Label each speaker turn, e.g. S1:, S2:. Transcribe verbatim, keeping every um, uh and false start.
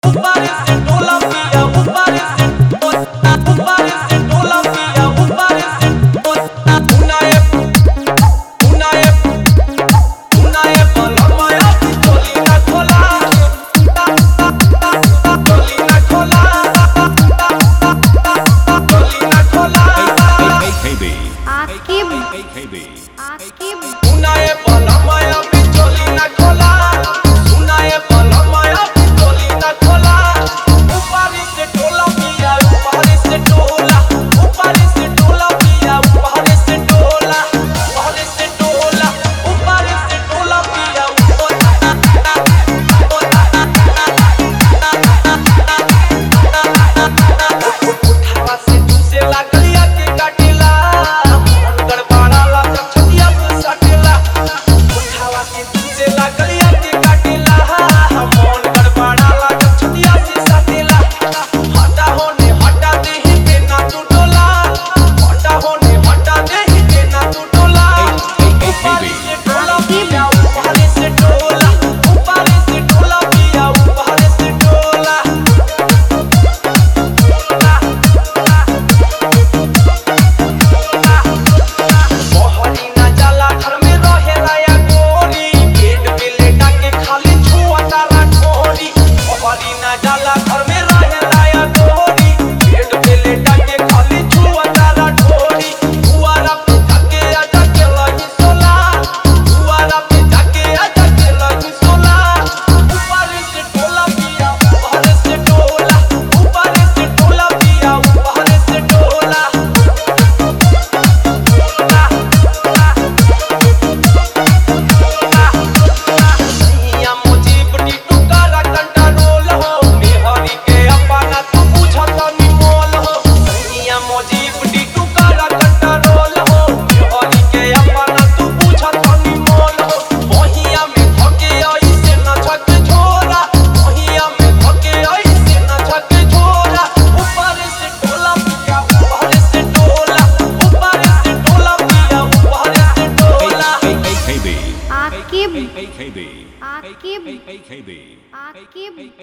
S1: ऊपर से टोला पिया ऊपर से ऊपर से टोला पिया ऊपर से उनाए उनाए उनाए पलमया टोली ना खोला टोली ना खोला टोली ना खोला
S2: A K B
S3: Aqib
S2: A K B
S3: Aqib
S1: उनाए पलमया टोली ना खोला उनाए पलमया टोली ना खोला ऊपर से टोला पिया ऊपर से टोला ऊपर से टोला पिया ऊपर से टोला ऊपर से टोला ऊपर से टोला पिया उठावा से तुसे लागलिया के काटेला मन गड़बड़ा लगा छतिया पे सटेला उठावा के तुसे लागलिया के काटेला मन गड़बड़ा लगा छतिया पे सटेला हटा होने हटा देहि के ना तू डोला हटा होने हटा देहि के ना तू डोला ऊपर से टोला पिया ऊपर से टोला ऊपर से टोला पिया ऊपर से टोला मोहनी ना जाला घर में रहेला या गोरी पेट पे लेटा के खाली छुआ तारा ठोरी मोहनी ना जाला घर में रहेला या गोरी पेट पे लेटा के खाली छुआ तारा ठोरी दुआरा पे जाके आजा के लगी सोला दुआरा पे जाके आजा के लगी सोला ऊपर से टोला पिया ऊपर से टोला ऊपर से टोला पिया ऊपर से टोला सैया मुझे बड़ी टुकारा कंट्रोल हो मेहरी के अपना तू बुझत निमोल हो सैया मुझे बड़ी टुकारा कंट्रोल हो मेहरी के अपना तू बुझत निमोल हो मोहिया में धके ऐसे न झक झोरा मोहिया में धके ऐसे न झक झोरा ऊपर से टोला पिया ऊपर से टोला ऊपर से टोला पिया ऊपर से टोला
S2: A K B
S3: Aqib
S2: A K B
S3: Aqib
S2: A K B
S3: Aqib